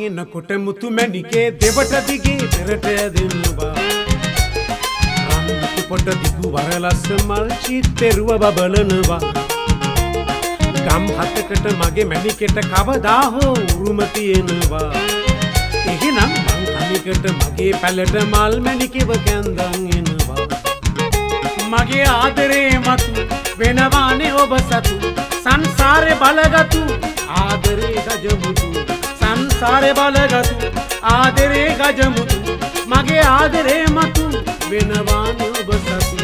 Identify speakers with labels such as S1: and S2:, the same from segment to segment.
S1: එනකොට මුතු මැණිකේ දෙවට දිගේ පෙරට ඇදෙනවා රන් පොට දිගු වරලස්ස මල් චිත්තරුව බබලනවා ගම් හතකට මගේ මැණිකෙට කවදා හෝ උරුම තියෙනවා එහෙනම් මං කණිකට මගේ පැලට මල් මැණිකෙව කැන්දන් එනවා මගේ ආදරේ මතු වෙනවානේ ඔබ සතු සංසාරේ බලගතු ආදරේ ගජමුතු සංසාරේ බලගතු ආදරේ ගජමුතු මගේ ආදරේ මතු වෙනවානේ ඔබ සතු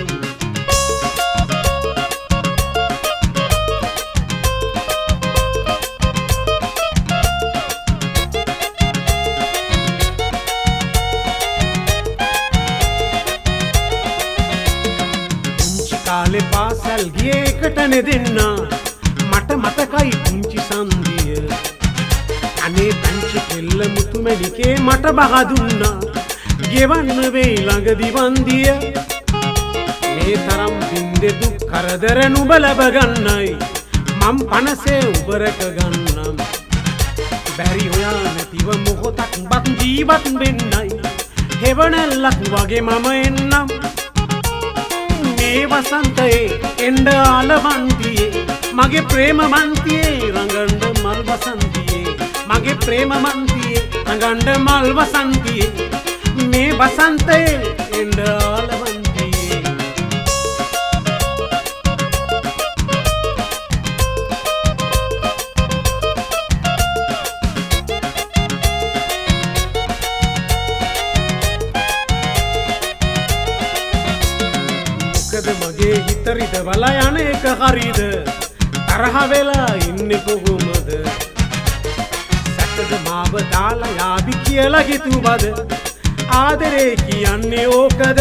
S1: කාලේ පාසල් ගියේ එකටනේ දෙන්න මට මතකයි පුංචි සන්දිය අනේ පංච කෙල්ල මුතු මැණිකේ මට බහ දුන්නා ගෙවන්න වෙයි ළඟදි වන්දිය මේ තරම් බින්දේ දුක් කරදර නුඹ ලැබ ගන්නයි මම් පනසේ උබරක ගන්නම් බැරි හොයා නැතිව මොහොතක් බත් ජීවත් වෙන්නයි හෙවණැල්ලක් වගේ මම එන්නම් වසන්තයේ එන්න ආලවන්තියේ මගේ ප්‍රේමමන්තියේ රඟන්න මල් වසන්තියේ මගේ ප්‍රේමමන්තියේ රඟන්න මල් වසන්තියේ මේ වසන්තයේ එන්න ආලවන්තියේ මගේ හිතරිද වල යන එක හරිද තරහ වෙලා ඉන්නේ කොහොමද සැකද මාව දාලා යාවි කියලා හිතුවද ආදරේ කියන්නේ ඕකද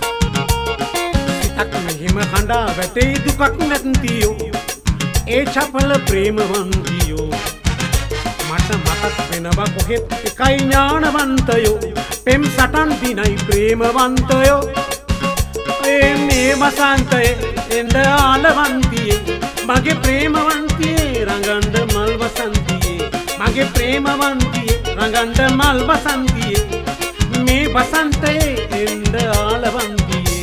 S1: සිතක් මෙහෙම හඬා වැටේ දුකක් නැතියෝ ඒ චපල ප්‍රේමවන්තියෝ මට මතක් වෙනවා කොහෙත් එකයි ඥානවන්තයෝ පෙම් සටන් දිනයි ප්‍රේමවන්තයෝ මේ වසන්තයේ එන්න ආලවන්තියේ මගේ ප්‍රේමවන්තියේ රඟන්න මල් වසන්තියේ මගේ ප්‍රේමවන්තියේ රඟන්න මල් වසන්තියේ මේ වසන්තයේ එන්න ආලවන්තියේ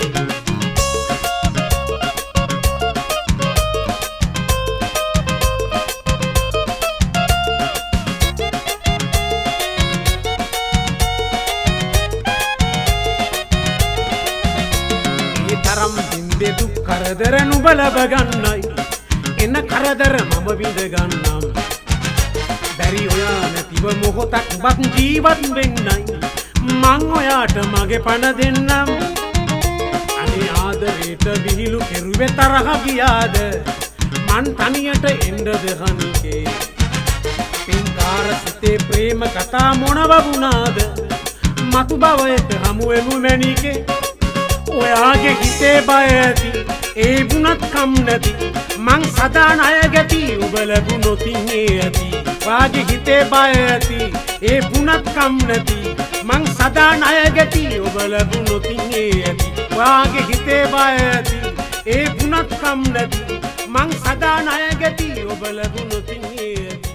S1: බින්දේ දුක් කරදර නුඹ ලැබ ගන්නයි එන කරදර මම විඳ ගන්නම් බැරි ඔයා නැතිව මොහොතක් බත් ජීවත් වෙන්නයි මං ඔයාට මගේ පණ දෙන්නම් අනේ ආදරේට විහිළු කෙරුවේ තරහ ගියාද මං තනියට එන්නද හනිකේ පින්කාර සිතේ ප්‍රේම කතා මොනව වුණාද මතු භවයට හමු වෙමු මැණිකේ ඔයාගේ හිතේ බය ඇති ඒ වුණත් කම් නැති මං සදා ණය ගැති ඔබ ලැබුණොත් ඉන්නේ ඇති ඔයාගේ හිතේ බය ඇති ඒ වුණත් කම් නැති මං සදා ණය ගැති ඔබ ලැබුණොත් ඉන්නේ ඇති ඔයාගේ හිතේ බය ඇති ඒ වුණත් කම් නැති මං සදා ණය ගැති ඔබ ලැබුණොත් ඉන්නේ ඇති